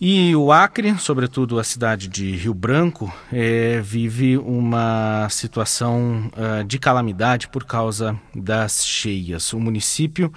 E o Acre, sobretudo a cidade de Rio Branco, vive uma situação de calamidade por causa das cheias. O município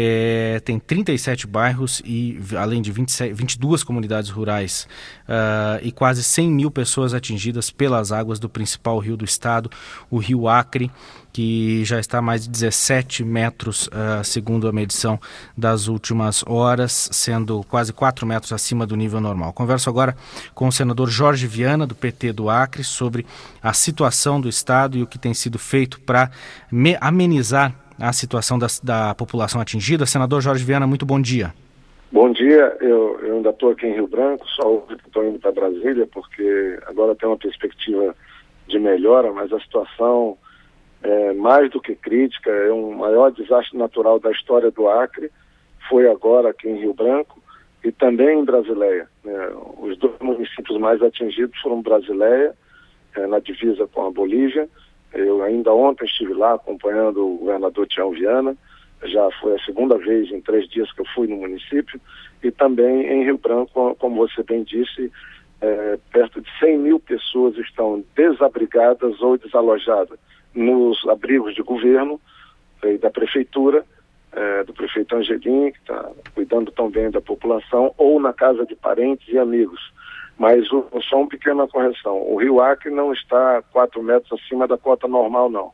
tem 37 bairros e, além de 22 comunidades rurais e quase 100 mil pessoas atingidas pelas águas do principal rio do estado, o Rio Acre, que já está a mais de 17 metros, segundo a medição das últimas horas, sendo quase 4 metros acima do nível normal. Converso agora com o senador Jorge Viana, do PT do Acre, sobre a situação do estado e o que tem sido feito para amenizar a situação da população atingida. Senador Jorge Viana, muito bom dia. Bom dia, eu ainda estou aqui em Rio Branco, só estou indo para Brasília, porque agora tem uma perspectiva de melhora, mas a situação é mais do que crítica, é um maior desastre natural da história do Acre, foi agora aqui em Rio Branco e também em Brasileia, né? Os dois municípios mais atingidos foram Brasileia, na divisa com a Bolívia. Eu ainda ontem estive lá acompanhando o governador Tião Viana, já foi a segunda vez em 3 dias que eu fui no município, e também em Rio Branco, como você bem disse, perto de 100 mil pessoas estão desabrigadas ou desalojadas nos abrigos de governo e da prefeitura, do prefeito Angelim, que está cuidando tão bem da população, ou na casa de parentes e amigos. Mas só uma pequena correção, o Rio Acre não está 4 metros acima da cota normal, não.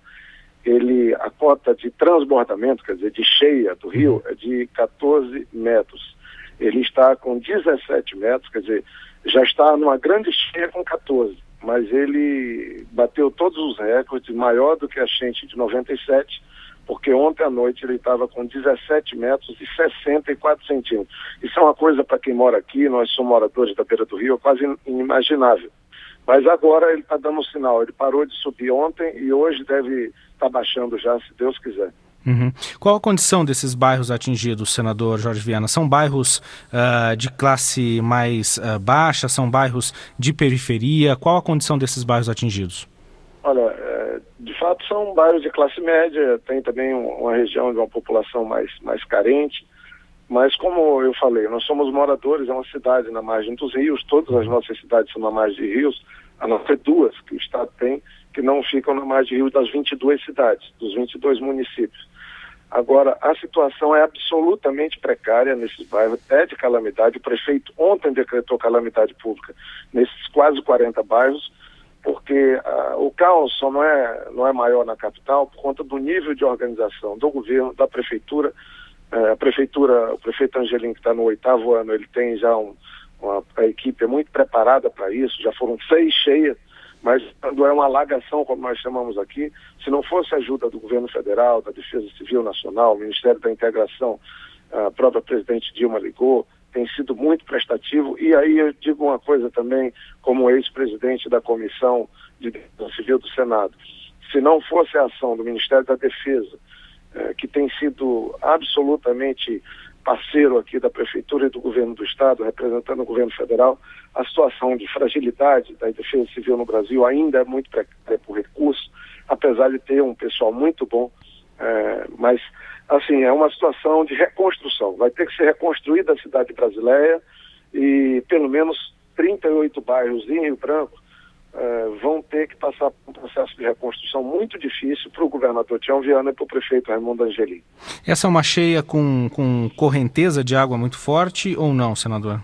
A cota de transbordamento, quer dizer, de cheia do rio, é de 14 metros. Ele está com 17 metros, quer dizer, já está numa grande cheia com 14, mas ele bateu todos os recordes, maior do que a enchente de 97, porque ontem à noite ele estava com 17 metros e 64 centímetros. Isso é uma coisa, para quem mora aqui, nós somos moradores da beira do rio, é quase inimaginável. Mas agora ele está dando um sinal, ele parou de subir ontem e hoje deve estar baixando já, se Deus quiser. Uhum. Qual a condição desses bairros atingidos, senador Jorge Viana? São bairros de classe mais baixa? São bairros de periferia? Qual a condição desses bairros atingidos? Olha, de fato são bairros de classe média, tem também uma região de uma população mais carente, mas como eu falei, nós somos moradores, é uma cidade na margem dos rios, todas as nossas cidades são na margem de rios, a não ser 2 que o estado tem, que não ficam na margem de rios das 22 cidades, dos 22 municípios. Agora, a situação é absolutamente precária nesses bairros, é de calamidade. O prefeito ontem decretou calamidade pública nesses quase 40 bairros, porque o caos só não é maior na capital por conta do nível de organização do governo, da prefeitura. O prefeito Angelim, que está no 8º ano, ele tem já a equipe é muito preparada para isso, já foram 6 cheias, mas quando é uma alagação, como nós chamamos aqui, se não fosse a ajuda do governo federal, da Defesa Civil Nacional, o Ministério da Integração, a própria presidente Dilma ligou, tem sido muito prestativo. E aí eu digo uma coisa também, como ex-presidente da Comissão de Defesa Civil do Senado, se não fosse a ação do Ministério da Defesa, que tem sido absolutamente parceiro aqui da Prefeitura e do Governo do Estado, representando o Governo Federal, a situação de fragilidade da Defesa Civil no Brasil ainda é muito precária por recurso, apesar de ter um pessoal muito bom, mas, assim, é uma situação de reconstrução. Vai ter que ser reconstruída a cidade brasileira e pelo menos 38 bairros em Rio Branco vão ter que passar por um processo de reconstrução muito difícil para o governador Tião Viana e para o prefeito Raimundo Angelim. Essa é uma cheia com correnteza de água muito forte ou não, senador?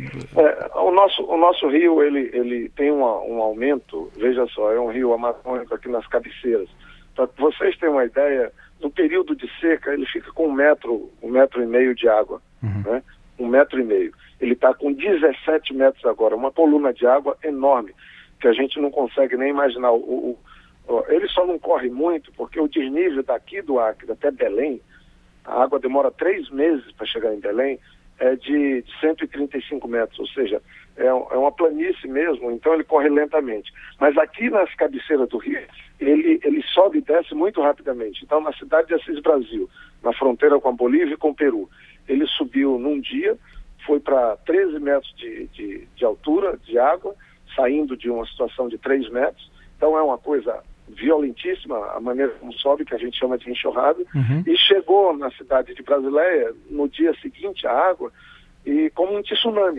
O nosso rio ele tem um aumento, veja só, é um rio amazônico aqui nas cabeceiras. Para vocês terem uma ideia, no período de seca ele fica com 1,5 metro de água, né? 1,5 metro. Ele está com 17 metros agora, uma coluna de água enorme, que a gente não consegue nem imaginar. Ele só não corre muito porque o desnível daqui do Acre até Belém, a água demora 3 meses para chegar em Belém, é de 135 metros, ou seja, é uma planície mesmo, então ele corre lentamente. Mas aqui nas cabeceiras do rio, ele sobe e desce muito rapidamente. Então, na cidade de Assis Brasil, na fronteira com a Bolívia e com o Peru, ele subiu num dia, foi para 13 metros de altura de água, saindo de uma situação de 3 metros. Então é uma coisa violentíssima a maneira como sobe, que a gente chama de enxurrada, e chegou na cidade de Brasileia no dia seguinte a água e como um tsunami.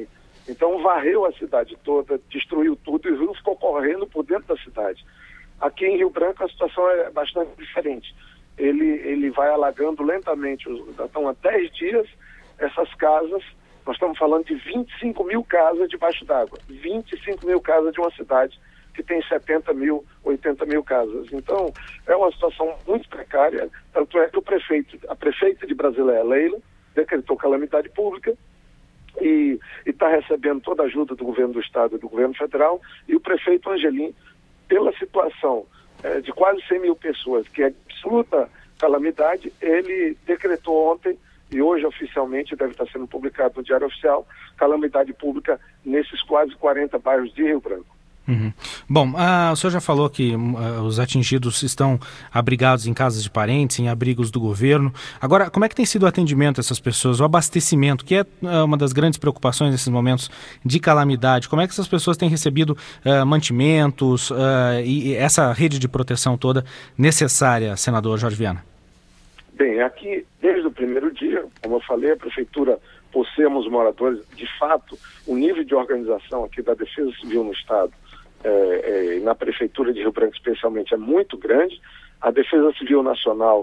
Então varreu a cidade toda, destruiu tudo e o rio ficou correndo por dentro da cidade. Aqui em Rio Branco a situação é bastante diferente. Ele vai alagando lentamente, estão há 10 dias essas casas, nós estamos falando de 25 mil casas debaixo d'água, 25 mil casas de uma cidade que tem 70 mil, 80 mil casas. Então, é uma situação muito precária, tanto é que a prefeita de Brasileia, Leila, decretou calamidade pública e está recebendo toda a ajuda do governo do estado e do governo federal, e o prefeito Angelim, pela situação de quase 100 mil pessoas, que é absoluta calamidade, ele decretou ontem, e hoje oficialmente deve estar sendo publicado no Diário Oficial, calamidade pública nesses quase 40 bairros de Rio Branco. Uhum. Bom, o senhor já falou que os atingidos estão abrigados em casas de parentes, em abrigos do governo. Agora, como é que tem sido o atendimento a essas pessoas, o abastecimento, que é uma das grandes preocupações nesses momentos de calamidade? Como é que essas pessoas têm recebido mantimentos e essa rede de proteção toda necessária, senador Jorge Viana? Bem, aqui, desde o primeiro dia, como eu falei, a prefeitura, por sermos moradores, de fato, o nível de organização aqui da Defesa Civil no estado, na Prefeitura de Rio Branco especialmente, é muito grande. A Defesa Civil Nacional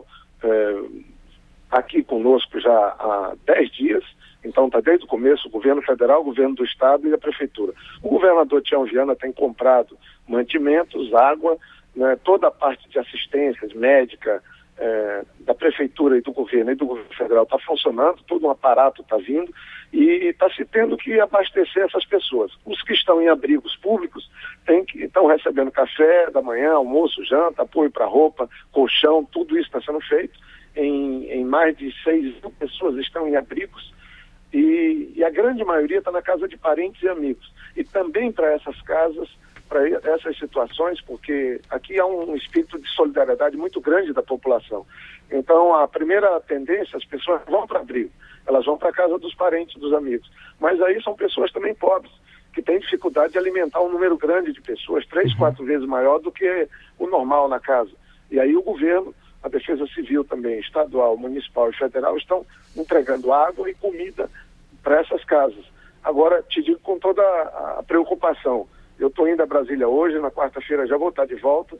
aqui conosco já há 10 dias, então está desde o começo o governo federal, o governo do estado e a Prefeitura. O governador Tião Viana tem comprado mantimentos, água, né, toda a parte de assistência médica da Prefeitura e do governo federal está funcionando, todo um aparato está vindo e está se tendo que abastecer essas pessoas. Os que estão em abrigos públicos estão recebendo café da manhã, almoço, janta, apoio para roupa, colchão, tudo isso está sendo feito. Em mais de 6 mil pessoas estão em abrigos e a grande maioria está na casa de parentes e amigos. E também para essas casas, para essas situações, porque aqui há um espírito de solidariedade muito grande da população. Então, a primeira tendência, as pessoas vão para abrigo, elas vão para a casa dos parentes, dos amigos. Mas aí são pessoas também pobres, que têm dificuldade de alimentar um número grande de pessoas, 3, 4 vezes maior do que o normal na casa. E aí o governo, a Defesa Civil também, estadual, municipal e federal, estão entregando água e comida para essas casas. Agora, te digo com toda a preocupação, eu estou indo a Brasília hoje, na quarta-feira já vou estar de volta.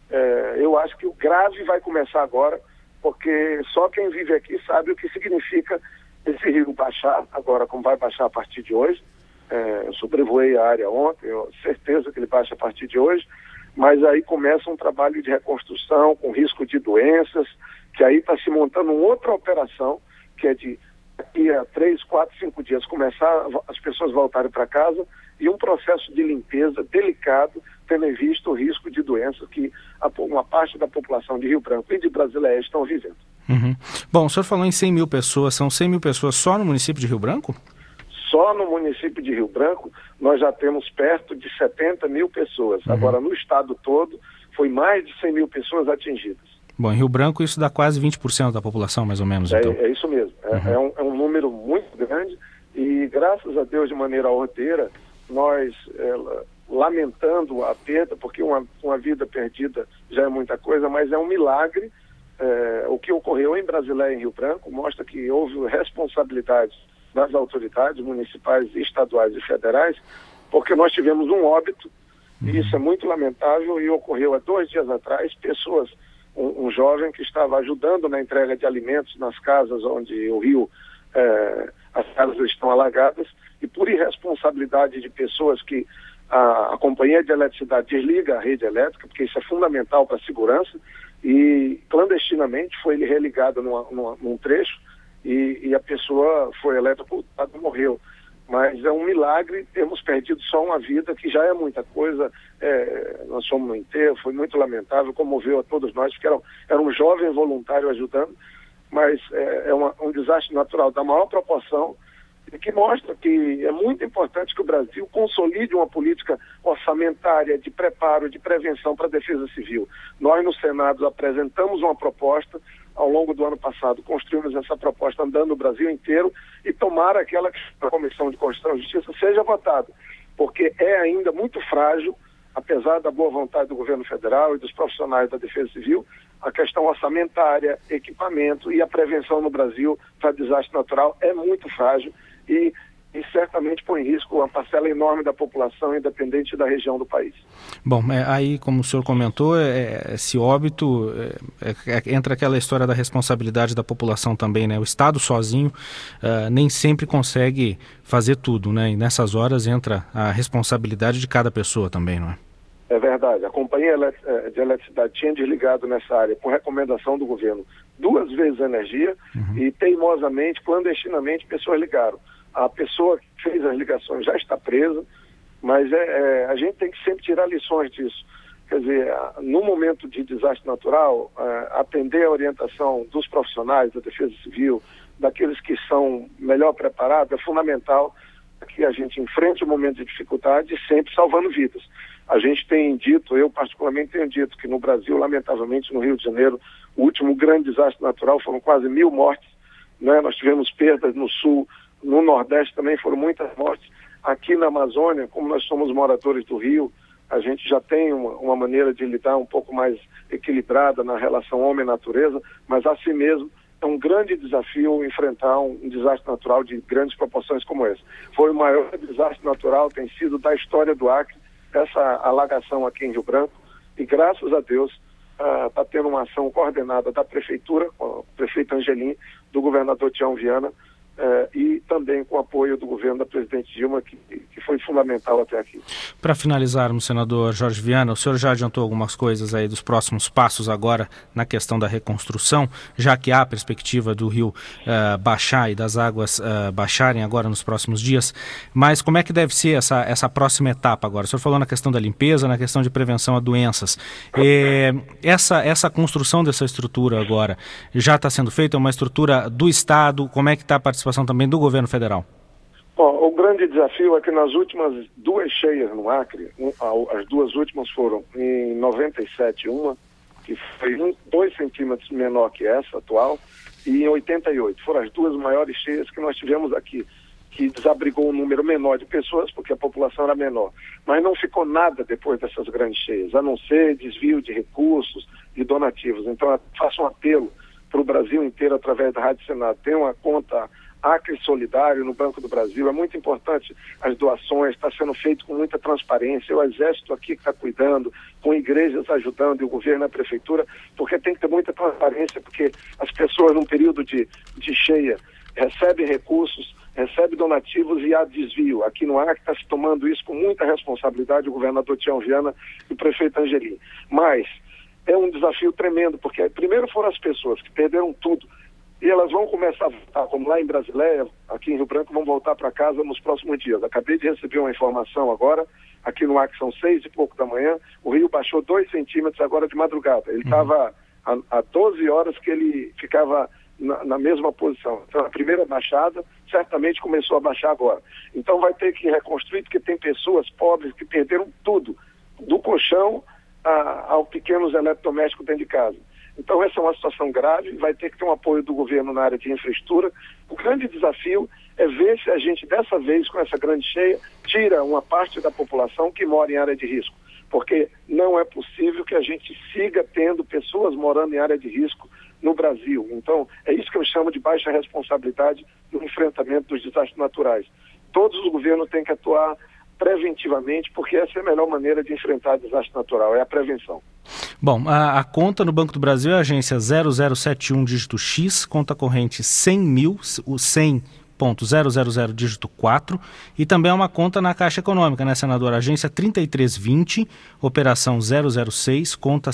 Eu acho que o grave vai começar agora, porque só quem vive aqui sabe o que significa esse rio baixar, agora como vai baixar a partir de hoje. Eu sobrevoei a área ontem, eu certeza que ele baixa a partir de hoje, mas aí começa um trabalho de reconstrução com risco de doenças, que aí está se montando uma outra operação, que é de daqui a 3, 4, 5 dias começar as pessoas voltarem para casa e um processo de limpeza delicado, tendo em vista o risco de doenças que uma parte da população de Rio Branco e de Brasileia estão vivendo. Uhum. Bom, o senhor falou em 100 mil pessoas, são 100 mil pessoas só no município de Rio Branco? Só no município de Rio Branco nós já temos perto de 70 mil pessoas. Agora no estado todo foi mais de 100 mil pessoas atingidas. Bom, em Rio Branco isso dá quase 20% da população, mais ou menos, então. É isso mesmo. É um número muito grande e, graças a Deus, de maneira ordeira, nós, lamentando a perda, porque uma vida perdida já é muita coisa, mas é um milagre. O que ocorreu em Brasileia e em Rio Branco mostra que houve responsabilidade das autoridades municipais, estaduais e federais, porque nós tivemos um óbito, e isso é muito lamentável, e ocorreu há 2 dias atrás, pessoas... Um jovem que estava ajudando na entrega de alimentos nas casas onde o rio, as casas estão alagadas, e por irresponsabilidade de pessoas que a companhia de eletricidade desliga a rede elétrica, porque isso é fundamental para a segurança, e clandestinamente foi ele religado num trecho e a pessoa foi eletrocutada e morreu. Mas é um milagre termos perdido só uma vida, que já é muita coisa. Nós fomos no enterro, foi muito lamentável, comoveu a todos nós, porque era um jovem voluntário ajudando, mas um desastre natural da maior proporção, e que mostra que é muito importante que o Brasil consolide uma política orçamentária de preparo, de prevenção para a defesa civil. Nós, no Senado, apresentamos uma proposta, ao longo do ano passado, construímos essa proposta andando no Brasil inteiro, e tomara que a Comissão de Constituição e Justiça seja votada, porque é ainda muito frágil, apesar da boa vontade do governo federal e dos profissionais da Defesa Civil, a questão orçamentária, equipamento e a prevenção no Brasil para desastre natural é muito frágil, e e certamente põe em risco uma parcela enorme da população, independente da região do país. Bom, aí, como o senhor comentou, esse óbito, entra aquela história da responsabilidade da população também, né? O Estado sozinho nem sempre consegue fazer tudo, né? E nessas horas entra a responsabilidade de cada pessoa também, não é? É verdade. A Companhia de Eletricidade tinha desligado nessa área, por recomendação do governo, 2 vezes a energia e teimosamente, clandestinamente, pessoas ligaram. A pessoa que fez as ligações já está presa, mas a gente tem que sempre tirar lições disso. Quer dizer, no momento de desastre natural, atender a orientação dos profissionais da Defesa Civil, daqueles que são melhor preparados, é fundamental que a gente enfrente o momento de dificuldade sempre salvando vidas. A gente tem dito, eu particularmente tenho dito, que no Brasil, lamentavelmente, no Rio de Janeiro, o último grande desastre natural foram quase 1.000 mortes, né? Nós tivemos perdas no Sul, no Nordeste também foram muitas mortes. Aqui na Amazônia, como nós somos moradores do Rio, a gente já tem uma maneira de lidar um pouco mais equilibrada na relação homem-natureza, mas assim mesmo é um grande desafio enfrentar um desastre natural de grandes proporções como esse. Foi o maior desastre natural, tem sido da história do Acre, essa alagação aqui em Rio Branco, e graças a Deus está tendo uma ação coordenada da Prefeitura, com o prefeito Angelim, do governador Tião Viana, e também com o apoio do governo da presidente Dilma, que foi fundamental até aqui. Para finalizarmos, senador Jorge Viana, o senhor já adiantou algumas coisas aí dos próximos passos agora na questão da reconstrução, já que há a perspectiva do rio baixar e das águas baixarem agora nos próximos dias, mas como é que deve ser essa próxima etapa agora? O senhor falou na questão da limpeza, na questão de prevenção a doenças. Essa construção dessa estrutura agora já está sendo feita? É uma estrutura do Estado? Como é que está a participação também do governo federal? Bom, o grande desafio é que nas últimas 2 cheias no Acre, as 2 últimas foram em 97, uma que foi 2 centímetros menor que essa atual, e em 88. Foram as 2 maiores cheias que nós tivemos aqui, que desabrigou um número menor de pessoas, porque a população era menor. Mas não ficou nada depois dessas grandes cheias, a não ser desvio de recursos e donativos. Então, eu faço um apelo para o Brasil inteiro, através da Rádio Senado. Tem uma conta Acre Solidário no Banco do Brasil. É muito importante as doações, está sendo feito com muita transparência. O Exército aqui que está cuidando, com igrejas ajudando, e o governo e a Prefeitura, porque tem que ter muita transparência, porque as pessoas, num período de cheia, recebem recursos, recebem donativos e há desvio. Aqui no Acre está se tomando isso com muita responsabilidade, o governador Tião Viana e o prefeito Angelim. Mas é um desafio tremendo, porque primeiro foram as pessoas que perderam tudo, e elas vão começar a voltar, como lá em Brasileia, aqui em Rio Branco, vão voltar para casa nos próximos dias. Acabei de receber uma informação agora, aqui no Acre são 6 e pouco da manhã, o rio baixou 2 centímetros agora de madrugada. Ele estava há 12 horas que ele ficava na mesma posição. Então a primeira baixada certamente começou a baixar agora. Então vai ter que reconstruir, porque tem pessoas pobres que perderam tudo, do colchão ao pequenos eletrodomésticos dentro de casa. Então essa é uma situação grave, vai ter que ter um apoio do governo na área de infraestrutura. O grande desafio é ver se a gente, dessa vez, com essa grande cheia, tira uma parte da população que mora em área de risco. Porque não é possível que a gente siga tendo pessoas morando em área de risco no Brasil. Então, é isso que eu chamo de baixa responsabilidade no enfrentamento dos desastres naturais. Todos os governos têm que atuar preventivamente, porque essa é a melhor maneira de enfrentar desastre natural, é a prevenção. Bom, a conta no Banco do Brasil é a agência 0071 dígito X, conta corrente 100.000, o 100.000 dígito 4, e também é uma conta na Caixa Econômica, né, senador? Agência 3320, operação 006, conta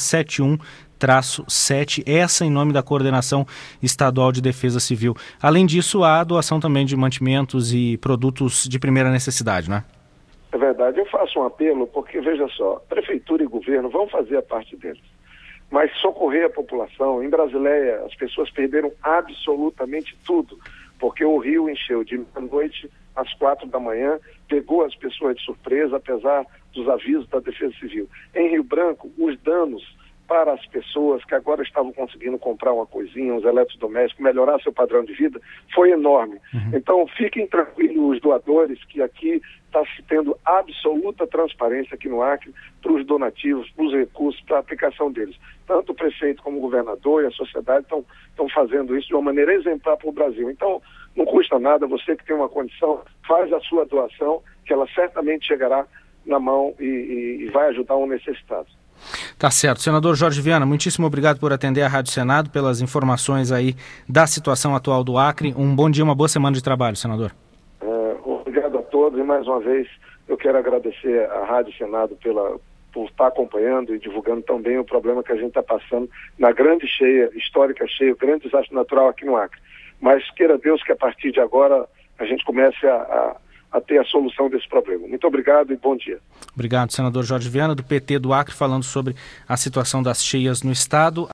71-7, essa em nome da Coordenação Estadual de Defesa Civil. Além disso, há a doação também de mantimentos e produtos de primeira necessidade, né? É verdade, eu faço um apelo, porque, veja só, prefeitura e governo vão fazer a parte deles, mas socorrer a população. Em Brasileia, as pessoas perderam absolutamente tudo, porque o rio encheu de meia-noite às 4 da manhã, pegou as pessoas de surpresa, apesar dos avisos da Defesa Civil. Em Rio Branco, os danos para as pessoas que agora estavam conseguindo comprar uma coisinha, uns eletrodomésticos, melhorar seu padrão de vida, foi enorme. Então, fiquem tranquilos os doadores, que aqui está se tendo absoluta transparência aqui no Acre para os donativos, para os recursos, para a aplicação deles. Tanto o prefeito como o governador e a sociedade estão fazendo isso de uma maneira exemplar para o Brasil. Então, não custa nada, você que tem uma condição, faz a sua doação, que ela certamente chegará na mão e vai ajudar um necessitado. Tá certo. Senador Jorge Viana, muitíssimo obrigado por atender a Rádio Senado, pelas informações aí da situação atual do Acre. Um bom dia, uma boa semana de trabalho, senador. Obrigado a todos e mais uma vez eu quero agradecer à Rádio Senado por estar acompanhando e divulgando tão bem o problema que a gente está passando na grande cheia, histórica cheia, o grande desastre natural aqui no Acre. Mas queira Deus que a partir de agora a gente comece a ter a solução desse problema. Muito obrigado e bom dia. Obrigado, senador Jorge Viana, do PT do Acre, falando sobre a situação das cheias no estado.